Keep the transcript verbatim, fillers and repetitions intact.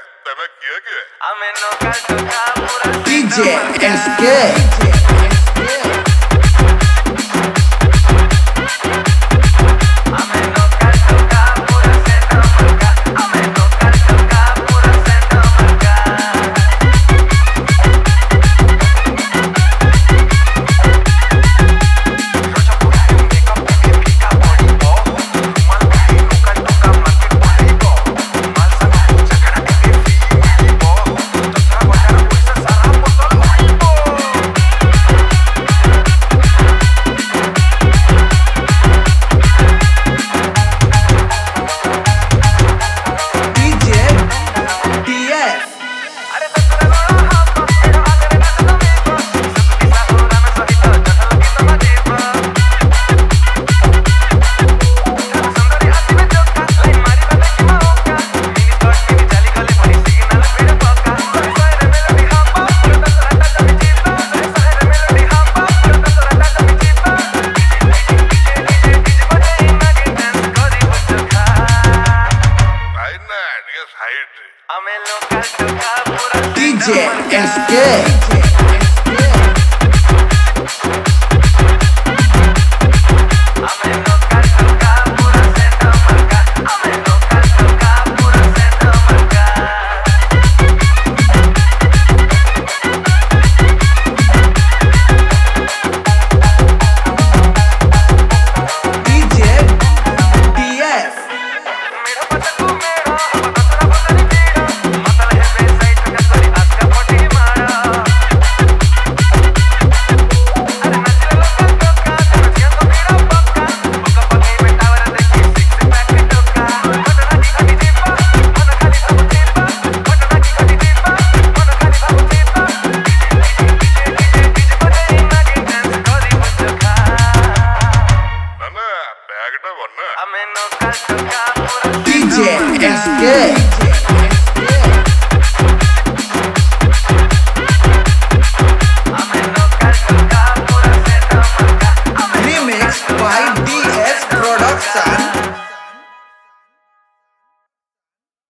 तमे किया के हमें नौका टोका पूरा D J S K हमें नौका टोका पूरा से नमका हमें नौका टोका पूरा से नमका रोजा पूरा मेकअप पे फीका पड़ी बो माल भाई नौका टोका मार्केट पड़ी बो माल सदा झगड़ा के फी बो दूसरा बाजार पैसा सारा बोतल होई बो D J D S अरे दसरा गोड़ा हाथ तेरा आगे ना तो मेरा सब की साहुरा में सही तो जठल की तो मजीबा सुंदरी हाथी में चौका लाइन मारी बंदे की मौका मिनी स्कर्ट मिनी जाली गले बड़ी सिग्नल पेड़ पका सारे मेलोडी हापा पूरा दसरा टाटा में जीता सारे मेलोडी हापा पूरा दसरा टाटा में जीता डीजे डीजे डीजे बजे नागिन डांस करी बच्चा भाई ना डिया साइड हमें लोका टोका पूरा D J S K